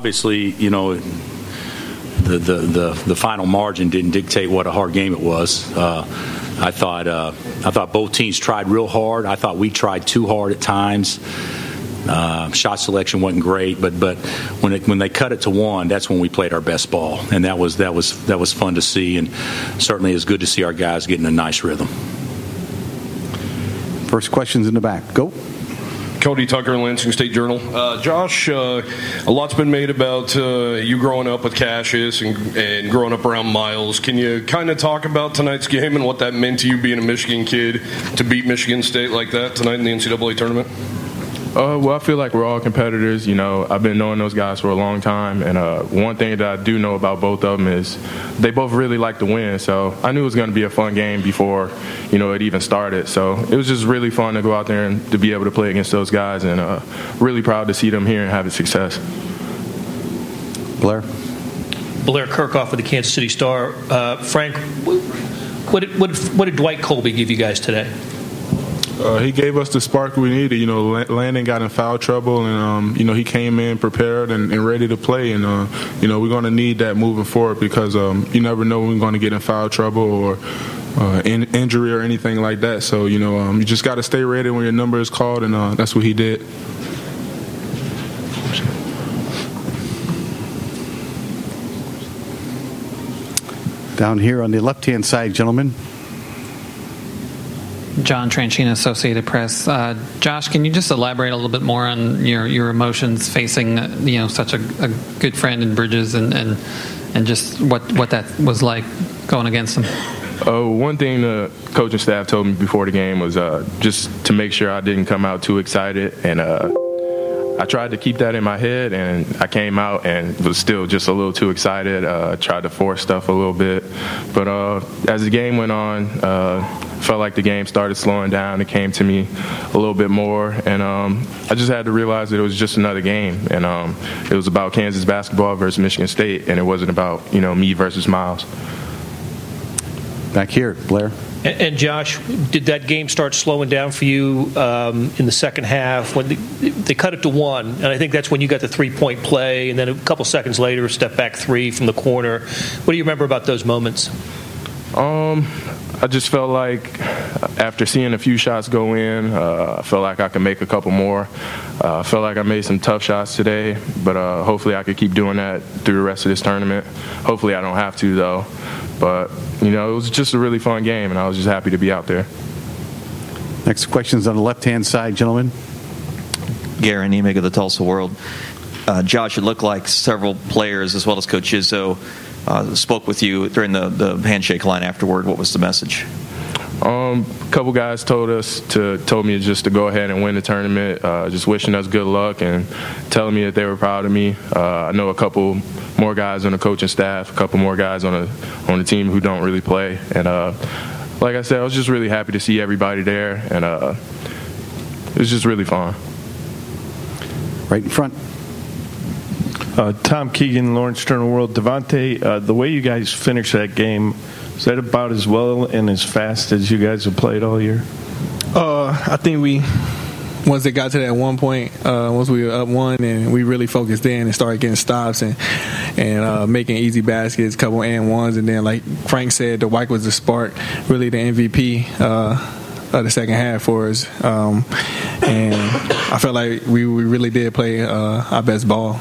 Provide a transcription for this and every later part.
obviously, the final margin didn't dictate what a hard game it was. I thought both teams tried real hard. I thought we tried too hard at times. Shot selection wasn't great, but when they cut it to one, that's when we played our best ball, and that was fun to see, and certainly it's good to see our guys getting a nice rhythm. First question's in the back. Go. Cody Tucker, Lansing State Journal. Josh, a lot's been made about you growing up with Cassius and growing up around Miles. Can you kind of talk about tonight's game and what that meant to you being a Michigan kid to beat Michigan State like that tonight in the NCAA tournament? Well, I feel like we're all competitors. I've been knowing those guys for a long time, and one thing that I do know about both of them is they both really like to win. So I knew it was going to be a fun game before, it even started. So it was just really fun to go out there and to be able to play against those guys, and really proud to see them here and having success. Blair Kirchhoff with the Kansas City Star. Frank, what did Dwight Colby give you guys today? He gave us the spark we needed. Landon got in foul trouble, and he came in prepared and ready to play. And we're going to need that moving forward because you never know when we're going to get in foul trouble or injury or anything like that. So you just got to stay ready when your number is called, and that's what he did. Down here on the left-hand side, gentlemen. John Tranchina, Associated Press. Josh, can you just elaborate a little bit more on your emotions facing such a good friend in Bridges and just what that was like going against him? One thing the coaching staff told me before the game was just to make sure I didn't come out too excited, and I tried to keep that in my head, and I came out and was still just a little too excited. Tried to force stuff a little bit, but as the game went on, felt like the game started slowing down. It came to me a little bit more, and I just had to realize that it was just another game, and it was about Kansas basketball versus Michigan State, and it wasn't about me versus Miles. Back here, Blair. And Josh, did that game start slowing down for you in the second half when they cut it to one? And I think that's when you got the three-point play, and then a couple seconds later, a step-back three from the corner. What do you remember about those moments? I just felt like after seeing a few shots go in, I felt like I could make a couple more. I felt like I made some tough shots today, but hopefully I could keep doing that through the rest of this tournament. Hopefully I don't have to, though. But, it was just a really fun game, and I was just happy to be out there. Next question's on the left-hand side, gentlemen. Gary Nemec of the Tulsa World. Josh, it looked like several players, as well as Coach Izzo, spoke with you during the handshake line afterward. What was the message? A couple guys told me just to go ahead and win the tournament, just wishing us good luck and telling me that they were proud of me. I know a couple more guys on the coaching staff, a couple more guys on the team who don't really play, and like I said, I was just really happy to see everybody there, and it was just really fun. Right in front. Tom Keegan, Lawrence Journal World. Devontae, the way you guys finished that game, is that about as well and as fast as you guys have played all year? I think once it got to that one point, once we were up one, and we really focused in and started getting stops and making easy baskets, couple and ones, and then like Frank said, Dwight was the spark, really the MVP of the second half for us, and I felt like we really did play our best ball.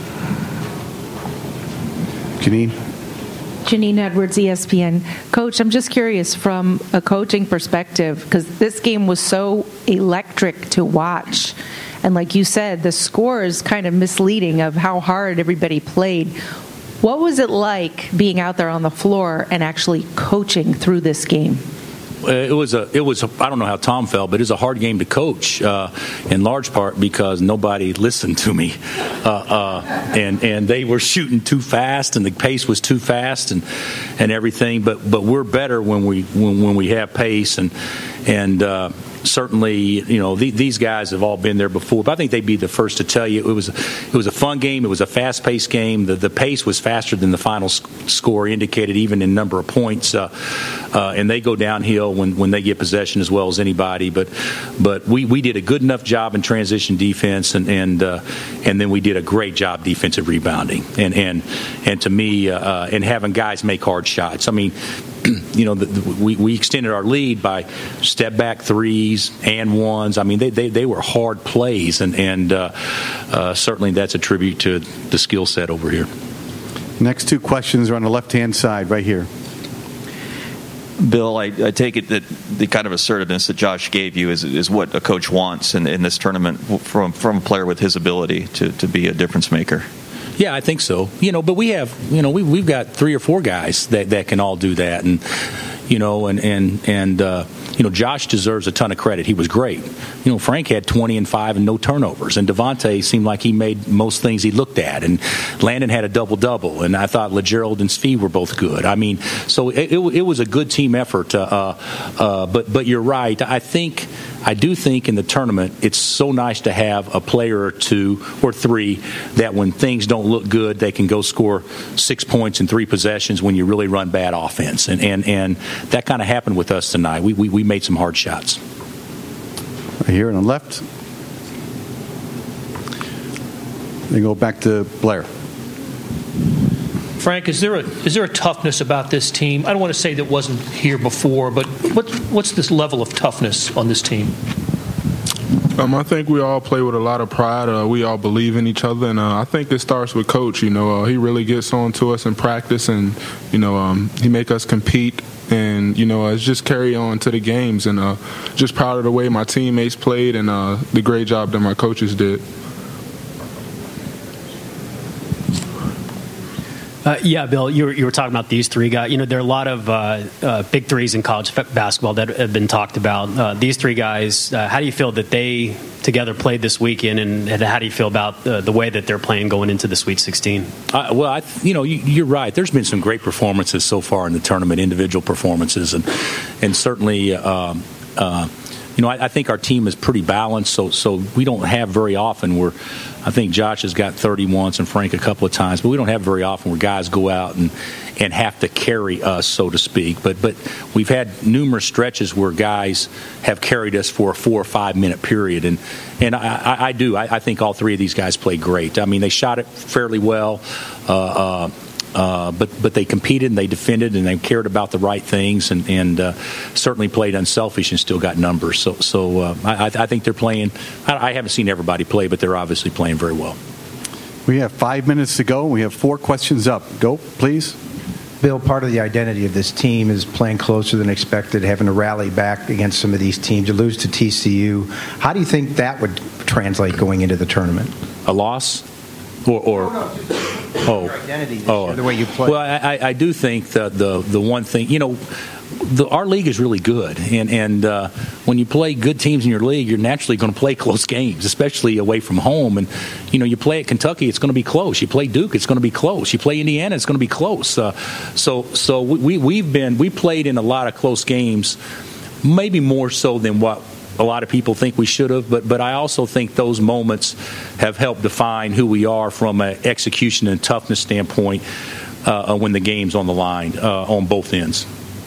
Janine Edwards, ESPN. Coach, I'm just curious from a coaching perspective, because this game was so electric to watch. And like you said, the score is kind of misleading of how hard everybody played. What was it like being out there on the floor and actually coaching through this game? It was I don't know how Tom felt, but it was a hard game to coach, in large part because nobody listened to me, and they were shooting too fast, and the pace was too fast, and everything. But we're better when we have pace, and certainly, these guys have all been there before, but I think they'd be the first to tell you it was a fun game. It was a fast-paced game. The pace was faster than the final score indicated, even in number of points. And they go downhill when they get possession as well as anybody. But we did a good enough job in transition defense, and then we did a great job defensive rebounding. And to me, and having guys make hard shots. I mean, we extended our lead by step back threes and ones. I mean, they were hard plays, and certainly that's a tribute to the skill set over here. Next two questions are on the left-hand side, right here. Bill, I take it that the kind of assertiveness that Josh gave you is what a coach wants in this tournament from a player with his ability to be a difference maker. Yeah, I think so. But we have, we've got 3 or 4 guys that can all do that, and Josh deserves a ton of credit. He was great. Frank had 20 and 5 and no turnovers, and Devontae seemed like he made most things he looked at, and Landon had a double-double, and I thought LeGerald and Svi were both good. I mean, so it was a good team effort. But you're right. I do think in the tournament it's so nice to have a player or 2 or 3 that when things don't look good, they can go score 6 points in 3 possessions when you really run bad offense. And that kind of happened with us tonight. We made some hard shots. Right here on the left. Then go back to Blair. Frank, is there a toughness about this team? I don't want to say that wasn't here before, but what's this level of toughness on this team? I think we all play with a lot of pride. We all believe in each other, and I think it starts with Coach. He really gets on to us in practice, and he make us compete, and it's just carry on to the games. And just proud of the way my teammates played and the great job that my coaches did. Yeah, Bill, you were talking about these 3 guys. There are a lot of big threes in college basketball that have been talked about. These 3 guys, how do you feel that they together played this weekend, and how do you feel about the way that they're playing going into the Sweet 16? You're right. There's been some great performances so far in the tournament, individual performances, and certainly. I think our team is pretty balanced, so we don't have very often I think Josh has got 30 once and Frank a couple of times, but we don't have very often where guys go out and have to carry us, so to speak. But we've had numerous stretches where guys have carried us for a 4 or 5 minute period, and I think all 3 of these guys played great. I mean, they shot it fairly well. But they competed and they defended and they cared about the right things and certainly played unselfish and still got numbers. So I think they're playing. I haven't seen everybody play, but they're obviously playing very well. We have 5 minutes to go. We have 4 questions up. Go, please. Bill, part of the identity of this team is playing closer than expected, having to rally back against some of these teams. You lose to TCU. How do you think that would translate going into the tournament? A loss? Identity this year, the way you play. Well, I do think the one thing, our league is really good, and when you play good teams in your league, you're naturally going to play close games, especially away from home. And you play at Kentucky, it's going to be close. You play Duke, it's going to be close. You play Indiana, it's going to be close. So we played in a lot of close games, maybe more so than what a lot of people think we should have, but I also think those moments have helped define who we are from an execution and toughness standpoint when the game's on the line on both ends.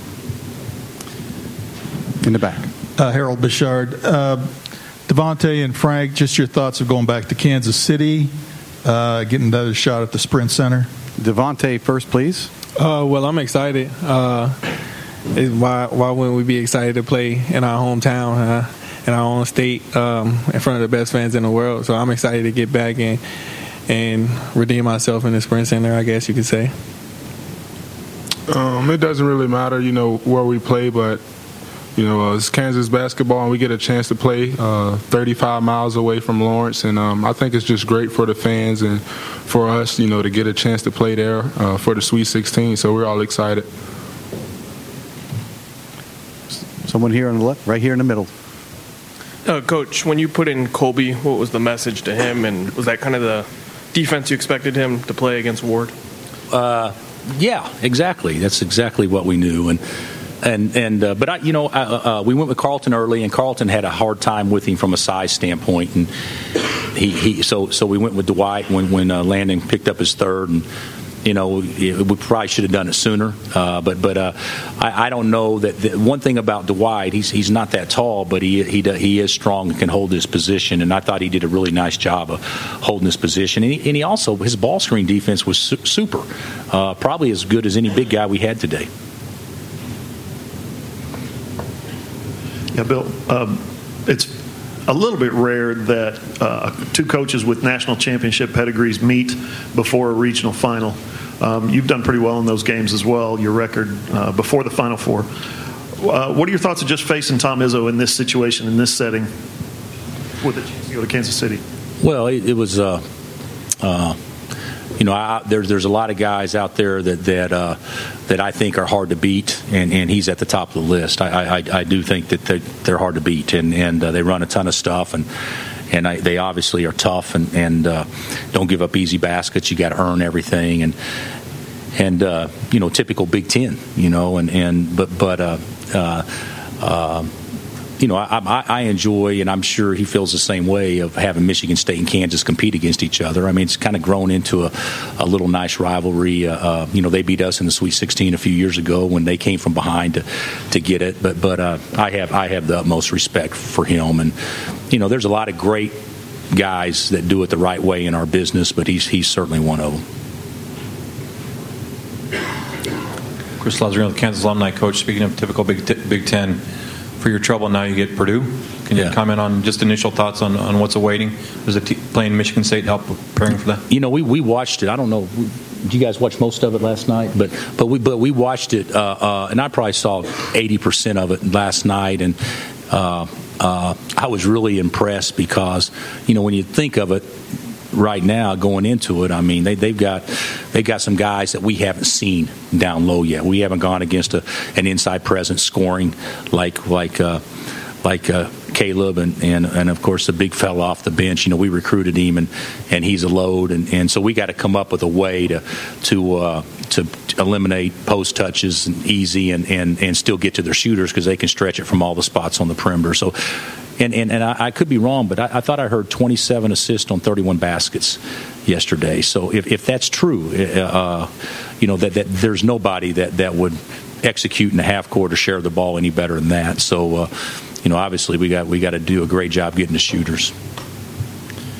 In the back. Harold Bouchard. Devontae and Frank, just your thoughts of going back to Kansas City, getting another shot at the Sprint Center. Devontae first, please. Well, I'm excited. Why wouldn't we be excited to play in our hometown, in our own state, in front of the best fans in the world? So I'm excited to get back and redeem myself in the Sprint Center, I guess you could say. It doesn't really matter, where we play, but it's Kansas basketball, and we get a chance to play 35 miles away from Lawrence, and I think it's just great for the fans and for us, to get a chance to play there for the Sweet 16. So we're all excited. Someone here on the left, right here in the middle. Coach, when you put in Colby, what was the message to him, and was that kind of the defense you expected him to play against Ward? Yeah, exactly. That's exactly what we knew, and we went with Carlton early, and Carlton had a hard time with him from a size standpoint, and so we went with Dwight when Landon picked up his third, and we probably should have done it sooner. But I don't know that one thing about Dwight, he's not that tall, but he is strong and can hold his position. And I thought he did a really nice job of holding his position. And he also, his ball screen defense was super, probably as good as any big guy we had today. Yeah, Bill, it's a little bit rare that two coaches with national championship pedigrees meet before a regional final. You've done pretty well in those games as well, your record before the Final Four. What are your thoughts of just facing Tom Izzo in this situation, in this setting, with a chance to go to Kansas City? Well, it was, there's a lot of guys out there that I think are hard to beat, and he's at the top of the list. I do think that they're hard to beat, and they run a ton of stuff, and they obviously are tough and don't give up easy baskets. You got to earn everything, and typical Big Ten, I enjoy, and I'm sure he feels the same way, of having Michigan State and Kansas compete against each other. I mean, it's kind of grown into a little nice rivalry. They beat us in the Sweet 16 a few years ago when they came from behind to get it. But I have the utmost respect for him, and there's a lot of great guys that do it the right way in our business, but he's certainly one of them. Chris Lazzarino, the Kansas alumni coach. Speaking of typical Big Ten. For your trouble, now you get Purdue. Can you comment on just initial thoughts on what's awaiting? Does playing Michigan State help preparing for that? We watched it. I don't know. Did you guys watch most of it last night? But we watched it, and I probably saw 80% of it last night, and I was really impressed because when you think of it right now going into it, I mean they've got some guys that we haven't seen down low yet. We haven't gone against an inside presence scoring like Caleb and of course the big fella off the bench. We recruited him and he's a load, and so we got to come up with a way to eliminate post touches and easy and still get to their shooters because they can stretch it from all the spots on the perimeter. So. And I could be wrong, but I thought I heard 27 assists on 31 baskets yesterday. So if that's true, that there's nobody that would execute in the half court or share the ball any better than that. So, obviously we got to do a great job getting the shooters.